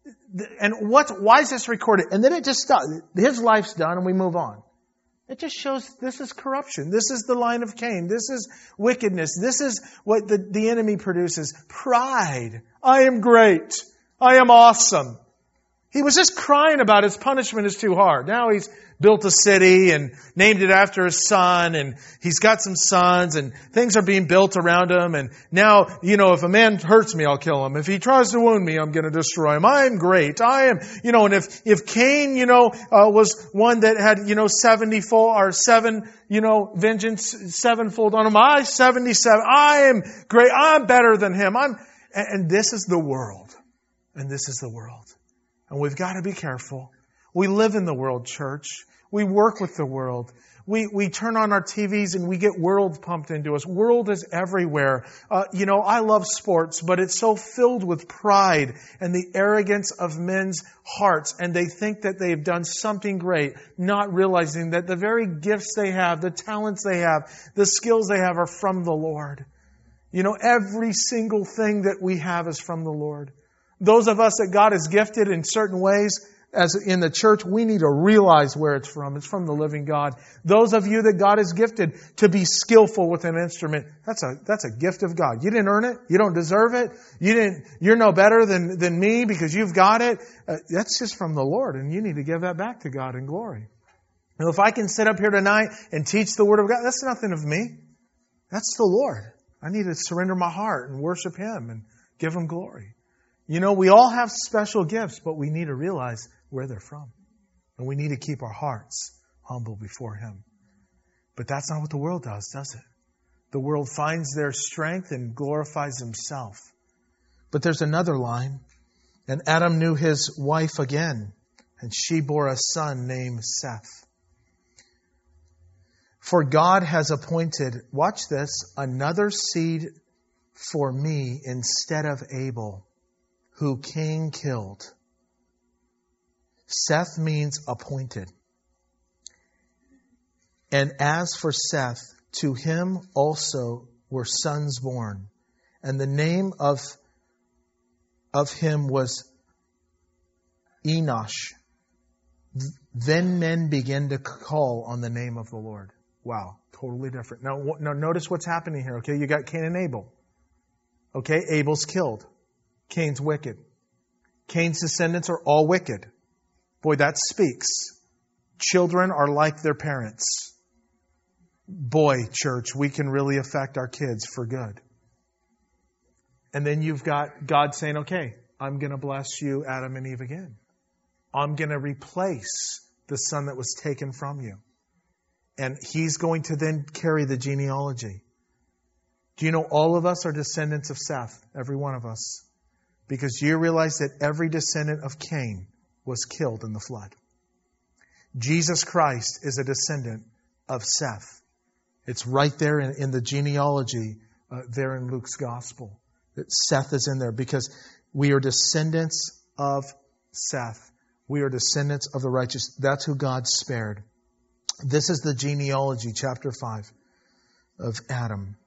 And what? Why is this recorded? And then it just stops. His life's done and we move on. It just shows this is corruption. This is the line of Cain. This is wickedness. This is what the, the enemy produces. Pride. I am great. I am awesome. He was just crying about his punishment is too hard. Now he's built a city and named it after his son, and he's got some sons, and things are being built around him. And now, you know, if a man hurts me, I'll kill him. If he tries to wound me, I'm going to destroy him. I am great. I am, you know, and if, if Cain, you know, uh, was one that had, you know, seventy-fold or seven, you know, vengeance sevenfold on him, I seventy-seven. I am great. I'm better than him. I'm, and, and this is the world. And this is the world. And we've got to be careful. We live in the world, church. We work with the world. We we turn on our T Vs and we get world pumped into us. World is everywhere. Uh, you know, I love sports, but it's so filled with pride and the arrogance of men's hearts. And they think that they've done something great, not realizing that the very gifts they have, the talents they have, the skills they have are from the Lord. You know, every single thing that we have is from the Lord. Those of us that God has gifted in certain ways, as in the church, we need to realize where it's from. It's from the living God. Those of you that God has gifted to be skillful with an instrument, that's a that's a gift of God. You didn't earn it. You don't deserve it. You didn't. You're no better than than me because you've got it. Uh, that's just from the Lord, and you need to give that back to God in glory. Now, if I can sit up here tonight and teach the Word of God, that's nothing of me. That's the Lord. I need to surrender my heart and worship Him and give Him glory. You know, we all have special gifts, but we need to realize where they're from. And we need to keep our hearts humble before Him. But that's not what the world does, does it? The world finds their strength and glorifies himself. But there's another line. And Adam knew his wife again, and she bore a son named Seth. For God has appointed, watch this, another seed for me instead of Abel, who Cain killed. Seth means appointed. And as for Seth, to him also were sons born. And the name of, of him was Enosh. Then men began to call on the name of the Lord. Wow, totally different. Now, now notice what's happening here. Okay, you got Cain and Abel. Okay, Abel's killed. Cain's wicked. Cain's descendants are all wicked. Boy, that speaks. Children are like their parents. Boy, church, we can really affect our kids for good. And then you've got God saying, okay, I'm going to bless you, Adam and Eve, again. I'm going to replace the son that was taken from you. And He's going to then carry the genealogy. Do you know all of us are descendants of Seth? Every one of us. Because you realize that every descendant of Cain was killed in the flood. Jesus Christ is a descendant of Seth. It's right there in, in the genealogy uh, there in Luke's gospel. That Seth is in there because we are descendants of Seth. We are descendants of the righteous. That's who God spared. This is the genealogy, chapter five of Adam.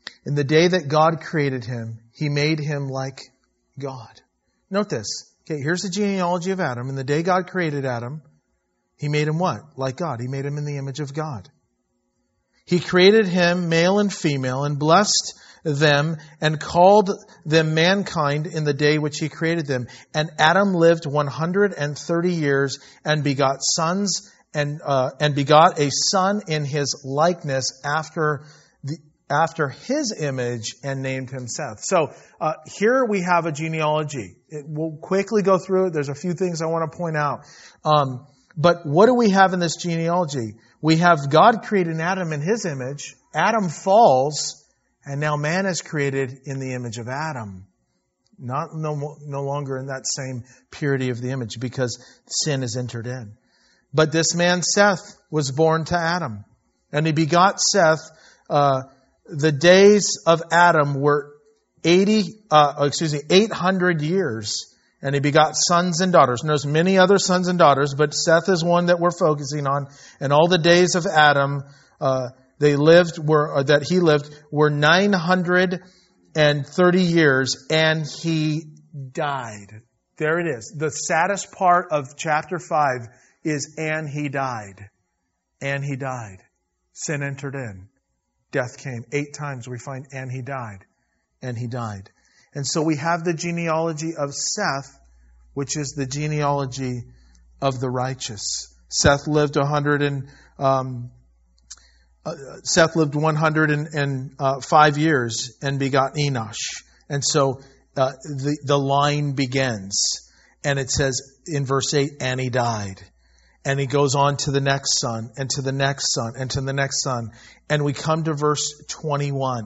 In the day that God created him, he made him like God. Note this. Okay, here's the genealogy of Adam. In the day God created Adam, he made him what? Like God. He made him in the image of God. He created him male and female and blessed them and called them mankind in the day which he created them. And Adam lived one hundred thirty years and begot sons and uh, and begot a son in his likeness after the after his image and named him Seth. So uh, here we have a genealogy. It, we'll quickly go through it. There's a few things I want to point out. Um, but what do we have in this genealogy? We have God created Adam in his image. Adam falls, and now man is created in the image of Adam. Not no, no longer in that same purity of the image because sin is entered in. But this man Seth was born to Adam. And he begot Seth. Uh, the days of Adam were eighty, uh, excuse me, eight hundred years. And he begot sons and daughters. And there's many other sons and daughters, but Seth is one that we're focusing on. And all the days of Adam, uh, they lived were or that he lived were nine hundred thirty years, and he died. There it is. The saddest part of chapter five is, and he died. And he died. Sin entered in. Death came. Eight times we find, and he died. And he died. And so we have the genealogy of Seth, which is the genealogy of the righteous. Seth lived one hundred and um, uh, Seth lived one hundred five years and begot Enosh. And so uh, the the line begins, and it says in verse eight, and he died. And he goes on to the next son, and to the next son, and to the next son. And we come to verse twenty-one.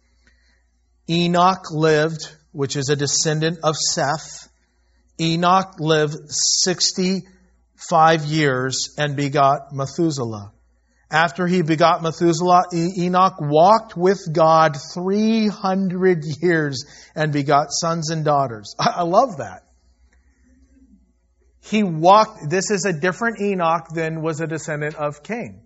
Enoch lived, which is a descendant of Seth. Enoch lived sixty-five years and begot Methuselah. After he begot Methuselah, Enoch walked with God three hundred years and begot sons and daughters. I love that. He walked, this is a different Enoch than was a descendant of Cain.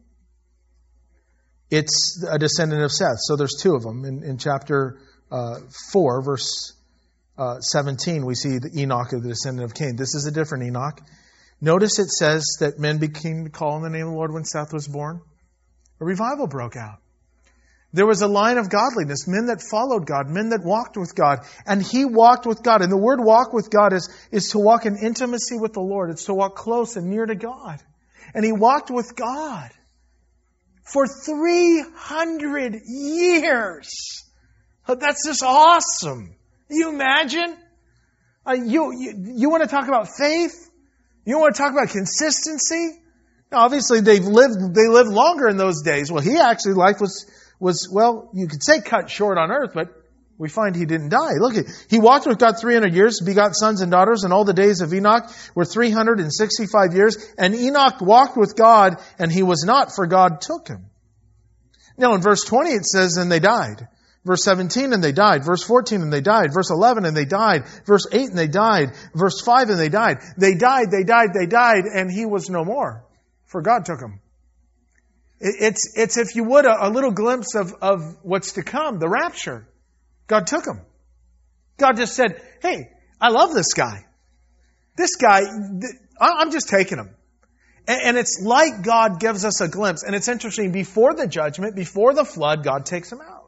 It's a descendant of Seth. So there's two of them. In, in chapter uh, four, verse uh, seventeen, we see the Enoch of the descendant of Cain. This is a different Enoch. Notice it says that men became to call on the name of the Lord when Seth was born. A revival broke out. There was a line of godliness, men that followed God, men that walked with God. And he walked with God. And the word walk with God is, is to walk in intimacy with the Lord. It's to walk close and near to God. And he walked with God for three hundred years. That's just awesome. Can you imagine? Uh, you, you, you want to talk about faith? You want to talk about consistency? Now, obviously, they've lived, they lived longer in those days. Well, he actually, life was, was, well, you could say cut short on earth, but we find he didn't die. Look at, he walked with God three hundred years, begot sons and daughters, and all the days of Enoch were three hundred sixty-five years. And Enoch walked with God, and he was not, for God took him. Now, in verse twenty, it says, and they died. Verse seventeen, and they died. Verse fourteen, and they died. Verse eleven, and they died. Verse eight, and they died. Verse five, and they died. They died, they died, they died, and he was no more, for God took him. It's, it's if you would, a, a little glimpse of, of what's to come, the rapture. God took him. God just said, hey, I love this guy. This guy, I'm just taking him. And, and it's like God gives us a glimpse. And it's interesting, before the judgment, before the flood, God takes him out.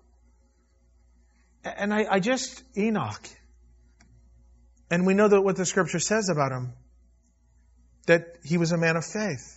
And I, I just, Enoch. And we know that what the Scripture says about him, that he was a man of faith.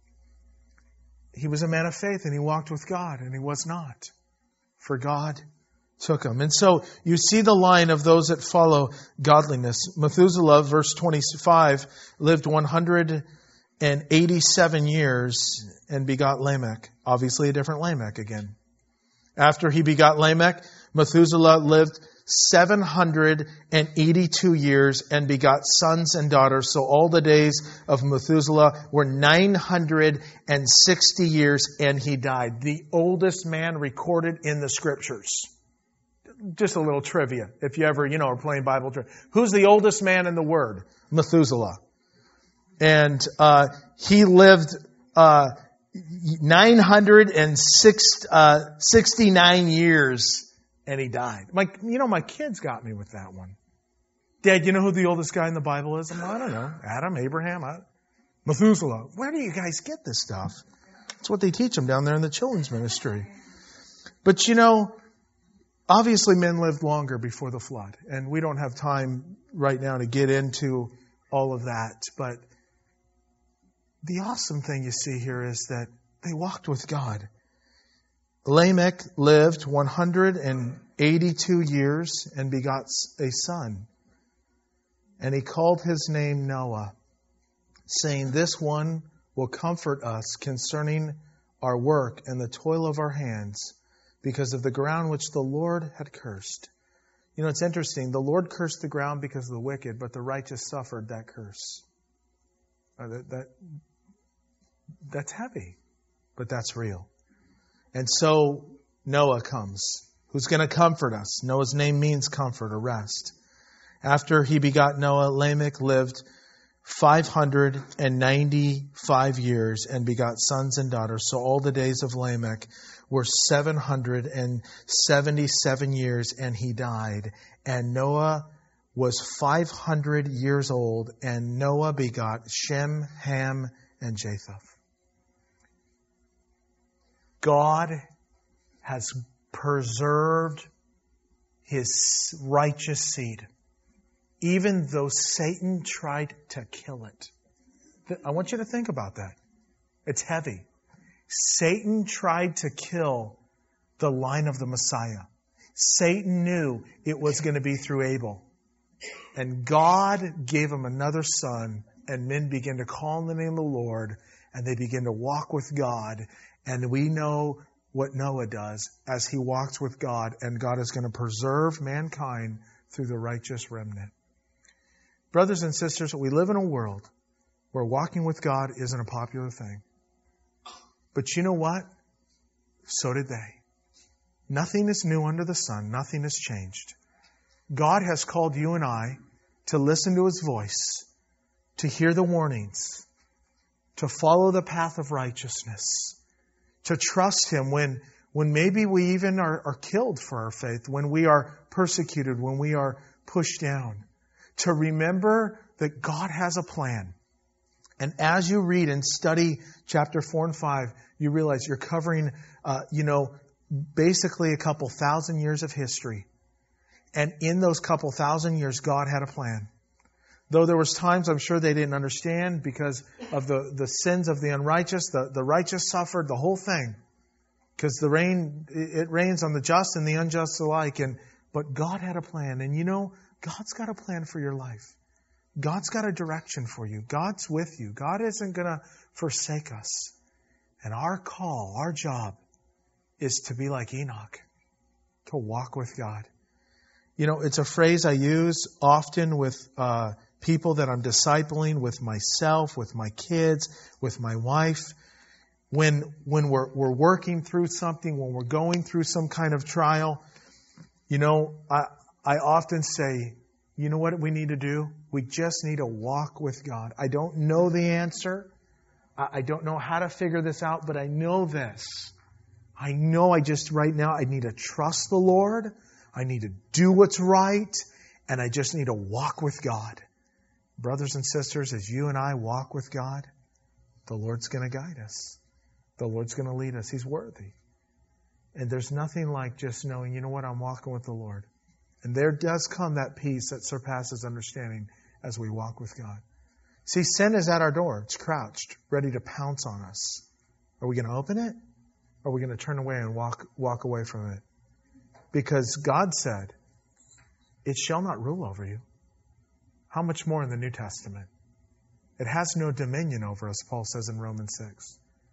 He was a man of faith, and he walked with God, and he was not, for God took him. And so you see the line of those that follow godliness. Methuselah, verse twenty-five, lived one hundred eighty-seven years and begot Lamech. Obviously a different Lamech again. After he begot Lamech, Methuselah lived seven hundred eighty-two years and begot sons and daughters. So all the days of Methuselah were nine hundred sixty years, and he died. The oldest man recorded in the Scriptures. Just a little trivia, if you ever, you know, are playing Bible trivia. Who's the oldest man in the Word? Methuselah. And uh, he lived uh, nine hundred sixty-nine years and he died. My, you know, my kids got me with that one. Dad, you know who the oldest guy in the Bible is? I'm like, I don't know. Adam, Abraham, I, Methuselah. Where do you guys get this stuff? That's what they teach them down there in the children's ministry. But you know, obviously men lived longer before the flood. And we don't have time right now to get into all of that. But the awesome thing you see here is that they walked with God. Lamech lived one hundred eighty-two years and begot a son. And he called his name Noah, saying, this one will comfort us concerning our work and the toil of our hands, because of the ground which the Lord had cursed. You know, it's interesting. The Lord cursed the ground because of the wicked, but the righteous suffered that curse. Uh, that, that That's heavy, but that's real. And so Noah comes, who's going to comfort us. Noah's name means comfort or rest. After he begot Noah, Lamech lived five hundred ninety-five years and begot sons and daughters. So all the days of Lamech were seven hundred seventy-seven years, and he died. And Noah was five hundred years old, and Noah begot Shem, Ham, and Japheth. God has preserved his righteous seed, even though Satan tried to kill it. I want you to think about that. It's heavy. Satan tried to kill the line of the Messiah. Satan knew it was going to be through Abel. And God gave him another son, and men began to call on the name of the Lord, and they began to walk with God. And we know what Noah does as he walks with God, and God is going to preserve mankind through the righteous remnant. Brothers and sisters, we live in a world where walking with God isn't a popular thing. But you know what? So did they. Nothing is new under the sun. Nothing has changed. God has called you and I to listen to His voice, to hear the warnings, to follow the path of righteousness, to trust Him when, when maybe we even are, are killed for our faith, when we are persecuted, when we are pushed down. To remember that God has a plan. And as you read and study chapter four and five, you realize you're covering, uh, you know, basically a couple thousand years of history. And in those couple thousand years, God had a plan. Though there was times I'm sure they didn't understand because of the, the sins of the unrighteous, the, the righteous suffered the whole thing. Because the rain, it rains on the just and the unjust alike. And but God had a plan. And you know, God's got a plan for your life. God's got a direction for you. God's with you. God isn't going to forsake us. And our call, our job, is to be like Enoch, to walk with God. You know, it's a phrase I use often with uh, people that I'm discipling, with myself, with my kids, with my wife. When when we're we're working through something, when we're going through some kind of trial, you know, I I often say, you know what we need to do? We just need to walk with God. I don't know the answer. I don't know how to figure this out, but I know this. I know I just right now I need to trust the Lord. I need to do what's right. And I just need to walk with God. Brothers and sisters, as you and I walk with God, the Lord's going to guide us. The Lord's going to lead us. He's worthy. And there's nothing like just knowing, you know what, I'm walking with the Lord. And there does come that peace that surpasses understanding as we walk with God. See, sin is at our door. It's crouched, ready to pounce on us. Are we going to open it? Or are we going to turn away and walk walk away from it? Because God said, it shall not rule over you. How much more in the New Testament? It has no dominion over us, Paul says in Romans six.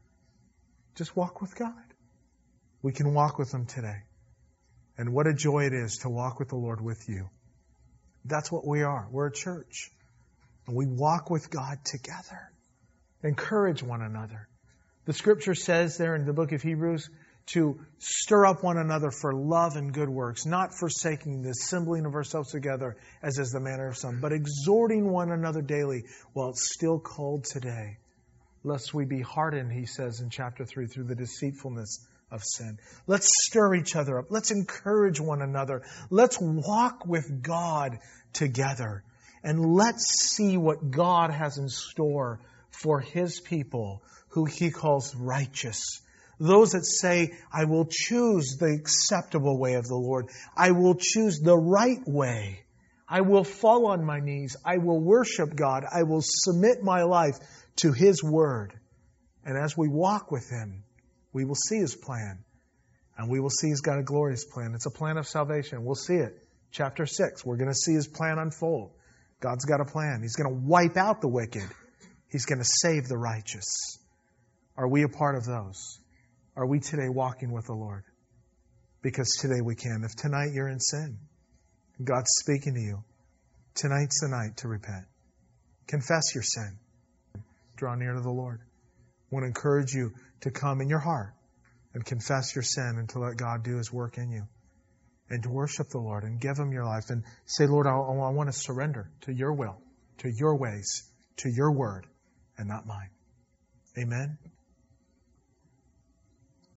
Just walk with God. We can walk with Him today. And what a joy it is to walk with the Lord with you. That's what we are. We're a church. And we walk with God together. Encourage one another. The Scripture says there in the book of Hebrews to stir up one another for love and good works, not forsaking the assembling of ourselves together as is the manner of some, but exhorting one another daily while it's still called today, lest we be hardened, he says in chapter three, through the deceitfulness of sin. Let's stir each other up. Let's encourage one another. Let's walk with God together. And let's see what God has in store for His people who He calls righteous. Those that say, I will choose the acceptable way of the Lord. I will choose the right way. I will fall on my knees. I will worship God. I will submit my life to His Word. And as we walk with Him, we will see His plan. And we will see He's got a glorious plan. It's a plan of salvation. We'll see it. Chapter six, we're going to see His plan unfold. God's got a plan. He's going to wipe out the wicked. He's going to save the righteous. Are we a part of those? Are we today walking with the Lord? Because today we can. If tonight you're in sin, God's speaking to you, tonight's the night to repent. Confess your sin. Draw near to the Lord. I want to encourage you to come in your heart and confess your sin and to let God do His work in you. And to worship the Lord and give Him your life and say, Lord, I, I want to surrender to your will, to your ways, to your word, and not mine. Amen.